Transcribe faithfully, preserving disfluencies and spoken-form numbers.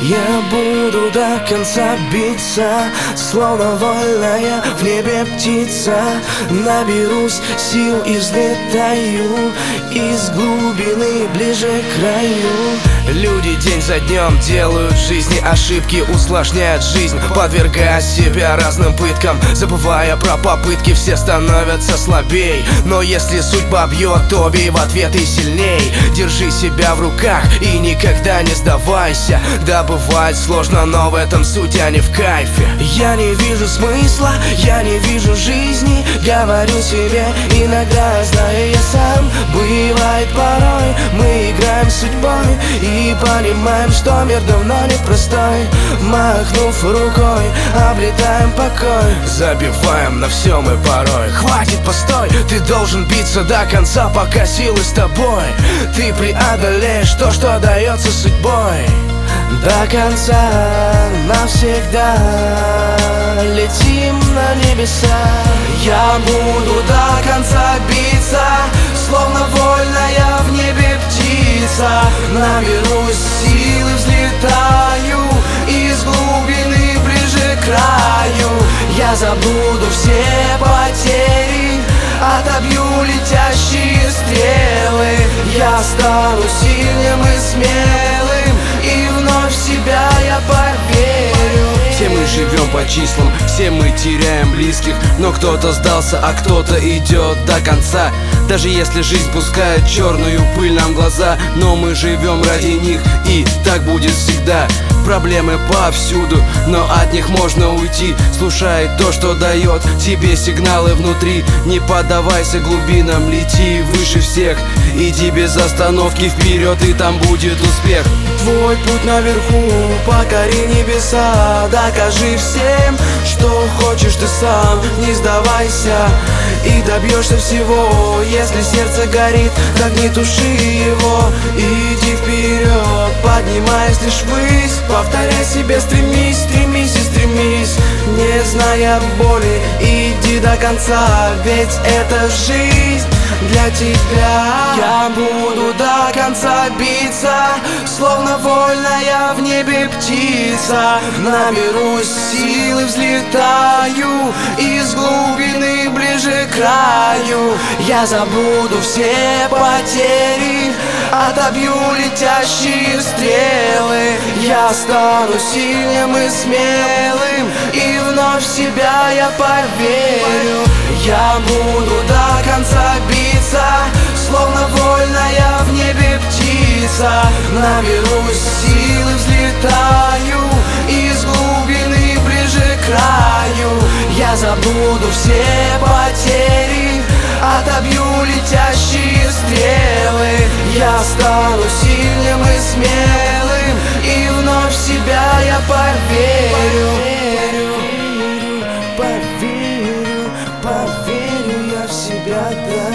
Я буду до конца биться, словно вольная в небе птица. Наберусь сил и взлетаю из глубины ближе к краю. Люди день за днем делают в жизни ошибки, усложняют жизнь, подвергая себя разным пыткам. Забывая про попытки, все становятся слабей. Но если судьба бьет, то бей в ответ и сильней. Держи себя в руках и никогда не сдавайся. Да, бывает сложно, но в этом суть, а не в кайфе. Я не вижу смысла, я не вижу жизни, говорю себе иногда, знаю я сам. Бывает порой, мы играем с судьбой и понимаем, что мир давно непростой. Махнув рукой, обретаем покой, забиваем на все мы порой. Хватит, постой, ты должен биться до конца, пока силы с тобой. Ты преодолеешь то, что дается судьбой. До конца, навсегда летим на небеса. Я буду до конца биться, словно вольная в небе птица. Наберусь силы, взлетаю из глубины ближе к краю. Я забуду все потери, отобью летящие стрелы. Я стану сильным и смелым, и вновь в себя я поверю. Все мы живем по числам, все мы теряем близких, но кто-то сдался, а кто-то идет до конца. Даже если жизнь пускает черную пыль нам в глаза, но мы живем ради них, и так будет всегда. Проблемы повсюду, но от них можно уйти. Слушай то, что дает тебе сигналы внутри. Не поддавайся глубинам, лети выше всех. Иди без остановки вперед, и там будет успех. Твой путь наверху, покори небеса. Докажи всем, что хочешь ты сам. Не сдавайся и добьешься всего. Если сердце горит, так не туши его. Иди вперед, поднимаясь лишь ввысь. Повторяй себе, стремись, стремись и стремись. Не зная боли, иди до конца, ведь это жизнь для тебя. Я буду до конца биться, словно вольная в небе птица. Наберусь силы, взлетаю из глубины ближе к краю. Я забуду все потери, отобью летящие стрелы. Я стану сильным и смелым, и вновь в себя я поверю. Я буду до конца биться, словно вольная в небе птица. Наберусь силы, взлетаю из глубины ближе к краю. Я забуду все потери, отобью летящие стрелы. Я стану сильным и смелым, и вновь в себя я поверю. Поверю, поверю, поверю я в себя, да.